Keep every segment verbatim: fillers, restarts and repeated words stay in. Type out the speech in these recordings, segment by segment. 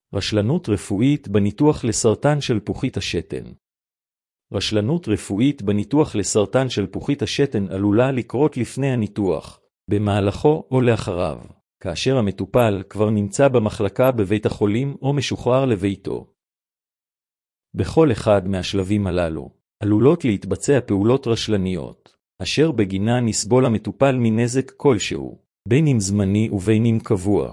רשלנות רפואית בניתוח לסרטן שלפוחית השתן. רשלנות רפואית בניתוח לסרטן שלפוחית השתן עלולה לקרות לפני הניתוח, במהלכו או לאחריו, כאשר המטופל כבר נמצא במחלקה בבית החולים או משוחרר לביתו. בכל אחד מהשלבים הללו, עלולות להתבצע פעולות רשלניות, אשר בגינן יסבול המטופל מנזק כלשהו, בין אם זמני ובין אם קבוע.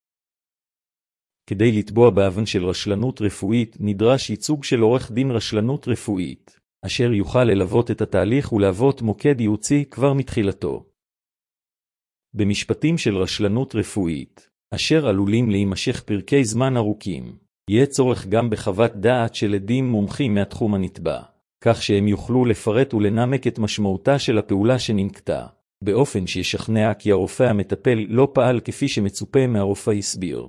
כדי לתבוע באבן של רשלנות רפואית נדרש ייצוג של עורך דין רשלנות רפואית, אשר יוכל ללוות את התהליך ולהוות מוקד ייעוצי כבר מתחילתו. במשפטים של רשלנות רפואית, אשר עלולים להימשך פרקי זמן ארוכים, יהיה צורך גם בחוות דעת של עדים מומחים מהתחום הנתבע, כך שהם יוכלו לפרט ולנמק את משמעותה של הפעולה שננקטה, באופן שישכנע כי הרופא המטפל לא פעל כפי שמצופה מהרופא הסביר.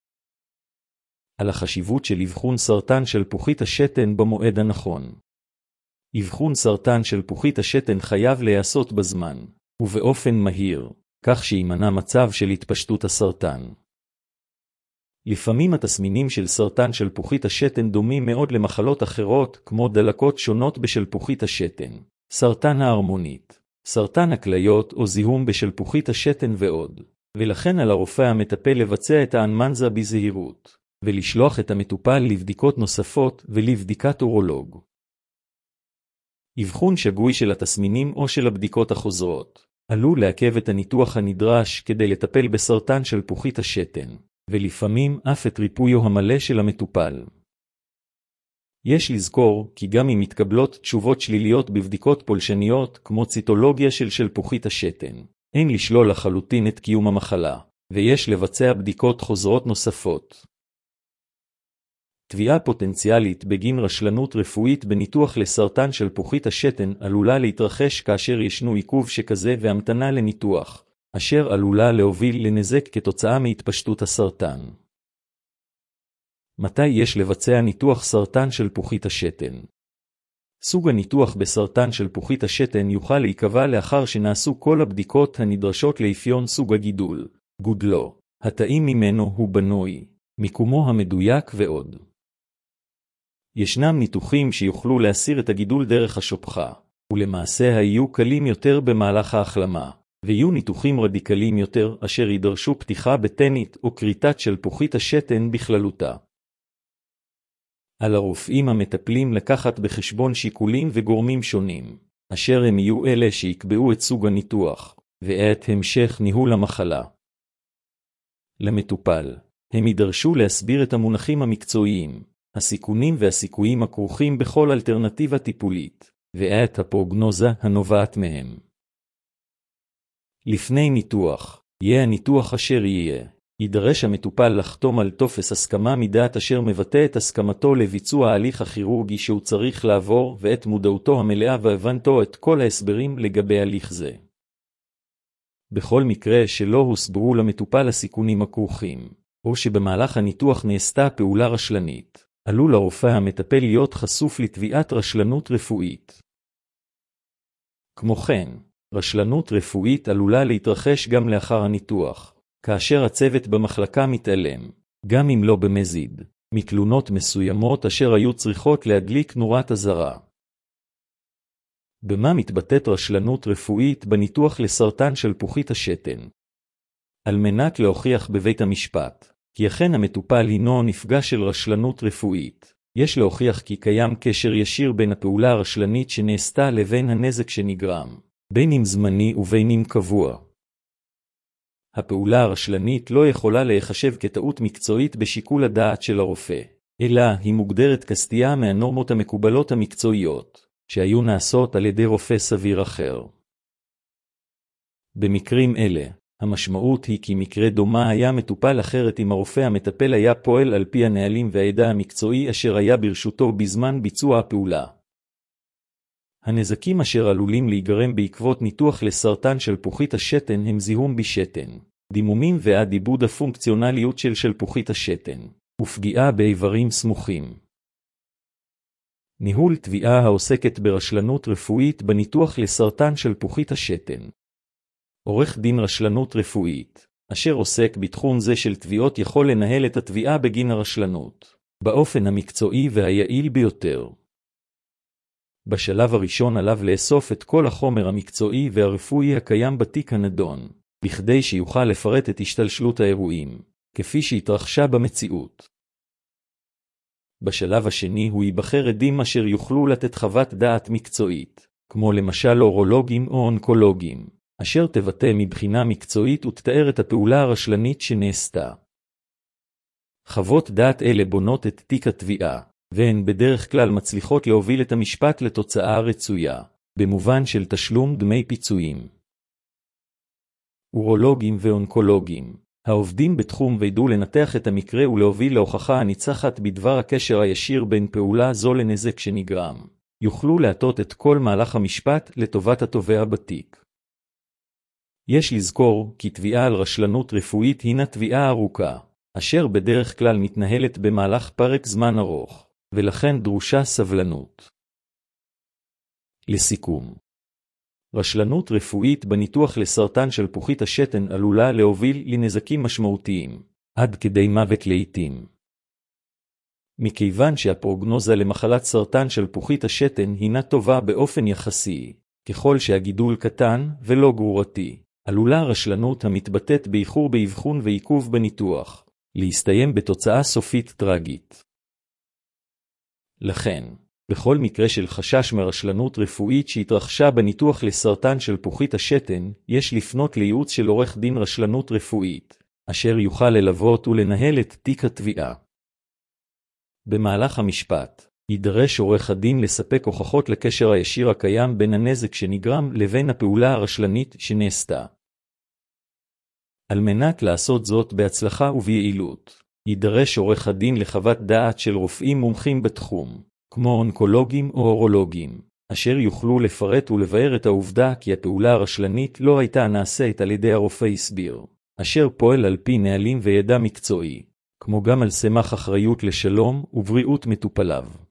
על החשיבות של אבחון סרטן שלפוחית השתן במועד הנכון. אבחון סרטן שלפוחית השתן חייב להיעשות בזמן, ובאופן מהיר, כך שימנע מצב של התפשטות הסרטן. לפעמים התסמינים של סרטן שלפוחית השתן דומים מאוד למחלות אחרות, כמו דלקות שונות בשלפוחית השתן, סרטן ההרמונית, סרטן הכליות או זיהום בשלפוחית השתן ועוד, ולכן על הרופא המטפל לבצע את האנמנזה בזהירות, ולשלוח את המטופל לבדיקות נוספות ולבדיקת אורולוג. אבחון שגוי של התסמינים או של הבדיקות החוזרות עלול לעכב את הניתוח הנדרש כדי לטפל בסרטן שלפוחית השתן, ולפעמים אף את ריפויו המלא של המטופל. יש לזכור כי גם אם מתקבלות תשובות שליליות בבדיקות פולשניות כמו ציטולוגיה של שלפוחית השתן, אין לשלול לחלוטין את קיום המחלה, ויש לבצע בדיקות חוזרות נוספות. תביעה פוטנציאלית בגין רשלנות רפואית בניתוח לסרטן שלפוחית השתן עלולה להתרחש כאשר ישנו עיכוב שכזה והמתנה לניתוח, אשר עלולה להוביל לנזק כתוצאה מהתפשטות הסרטן. מתי יש לבצע ניתוח סרטן שלפוחית השתן? סוג הניתוח בסרטן שלפוחית השתן יוכל להיקבע לאחר שנעשו כל הבדיקות הנדרשות לאפיון סוג הגידול, גודלו, התאים ממנו הוא בנוי, מיקומו המדויק ועוד. ישנם ניתוחים שיוכלו להסיר את הגידול דרך השופחה, ולמעשה היו קלים יותר במהלך ההחלמה, ויהיו ניתוחים רדיקליים יותר אשר יידרשו פתיחה בטנית או קריטת שלפוחית השתן בכללותה. על הרופאים המטפלים לקחת בחשבון שיקולים וגורמים שונים, אשר הם יהיו אלה שיקבעו את סוג הניתוח, ואת המשך ניהול המחלה. למטופל, הם יידרשו להסביר את המונחים המקצועיים, הסיכונים והסיכויים הכרוכים בכל אלטרנטיבה טיפולית, ואת הפרוגנוזה הנובעת מהם. לפני ניתוח, יהיה הניתוח אשר יהיה, יידרש המטופל לחתום על טופס הסכמה מדעת אשר מבטא את הסכמתו לביצוע ההליך הכירורגי שהוא צריך לעבור ואת מודעותו המלאה והבנתו את כל ההסברים לגבי הליך זה. בכל מקרה שלא הוסברו למטופל הסיכונים הכרוכים, או שבמהלך הניתוח נעשתה פעולה רשלנית, עלול הרופא המטפל להיות חשוף לתביעת רשלנות רפואית. כמו כן, רשלנות רפואית עלולה להתרחש גם לאחר הניתוח, כאשר הצוות במחלקה מתעלם, גם אם לא במזיד, מתלונות מסוימות אשר היו צריכות להדליק נורת אזהרה. במה מתבטאת רשלנות רפואית בניתוח לסרטן שלפוחית השתן? על מנת להוכיח בבית המשפט, כי אכן המטופל הינו נפגע של רשלנות רפואית, יש להוכיח כי קיים קשר ישיר בין הפעולה הרשלנית שנעשתה לבין הנזק שנגרם, בין אם זמני ובין אם קבוע. הפעולה הרשלנית לא יכולה להיחשב כטעות מקצועית בשיקול הדעת של הרופא, אלא היא מוגדרת כסטייה מהנורמות המקובלות המקצועיות, שהיו נעשות על ידי רופא סביר אחר. במקרים אלה, המשמעות היא כי מקרה דומה היה מטופל אחרת אם הרופא המטפל היה פועל על פי הנהלים והידע המקצועי אשר היה ברשותו בזמן ביצוע הפעולה. הנזקים אשר עלולים להיגרם בעקבות ניתוח לסרטן שלפוחית השתן הם זיהום בשתן, דימומים ועד איבוד הפונקציונליות של שלפוחית השתן, ופגיעה באיברים סמוכים. ניהול תביעה העוסקת ברשלנות רפואית בניתוח לסרטן שלפוחית השתן. עורך דין רשלנות רפואית אשר עוסק בתחום זה של תביעות יכול לנהל את התביעה בגין הרשלנות, באופן המקצועי והיעיל ביותר. בשלב הראשון עליו לאסוף את כל החומר המקצועי והרפואי הקיים בתיק הנדון, בכדי שיוכל לפרט את השתלשלות האירועים, כפי שהתרחשה במציאות. בשלב השני הוא ייבחר עדים אשר יוכלו לתת חוות דעת מקצועית, כמו למשל אורולוגים או אונקולוגים, אשר תבטא מבחינה מקצועית ותתאר את הפעולה הרשלנית שנעשתה. חוות דעת אלה בונות את תיק התביעה, והן בדרך כלל מצליחות להוביל את המשפט לתוצאה רצויה, במובן של תשלום דמי פיצויים. אורולוגים ואונקולוגים, העובדים בתחום וידעו לנתח את המקרה ולהוביל להוכחה הניצחת בדבר הקשר הישיר בין פעולה זו לנזק שנגרם, יוכלו להטות את כל מהלך המשפט לטובת התובע בתיק. יש לזכור כי תביעה על רשלנות רפואית הינה תביעה ארוכה, אשר בדרך כלל מתנהלת במהלך פרק זמן ארוך, ולכן דרושה סבלנות. לסיכום, רשלנות רפואית בניתוח לסרטן שלפוחית השתן עלולה להוביל לנזקים משמעותיים, עד כדי מוות לעתים. מכיוון שהפרוגנוזה למחלת סרטן שלפוחית השתן הינה טובה באופן יחסי, ככל שהגידול קטן ולא גרורתי, עלולה רשלנות המתבטאת באיחור באבחון ועיכוב בניתוח, להסתיים בתוצאה סופית טרגית. לכן, בכל מקרה של חשש מרשלנות רפואית שהתרחשה בניתוח לסרטן שלפוחית השתן, יש לפנות לייעוץ של עורך דין רשלנות רפואית, אשר יוכל ללוות ולנהל את תיק התביעה. במהלך המשפט, יידרש עורך הדין לספק הוכחות לקשר הישיר הקיים בין הנזק שנגרם לבין הפעולה הרשלנית שנעשתה. על מנת לעשות זאת בהצלחה וביעילות, יידרש עורך הדין לחוות דעת של רופאים מומחים בתחום, כמו אונקולוגים או אורולוגים, אשר יוכלו לפרט ולבאר את העובדה כי הפעולה הרשלנית לא הייתה נעשית על ידי הרופא הסביר, אשר פועל על פי נהלים וידע מקצועי, כמו גם על סמך אחריות לשלום ובריאות מטופליו.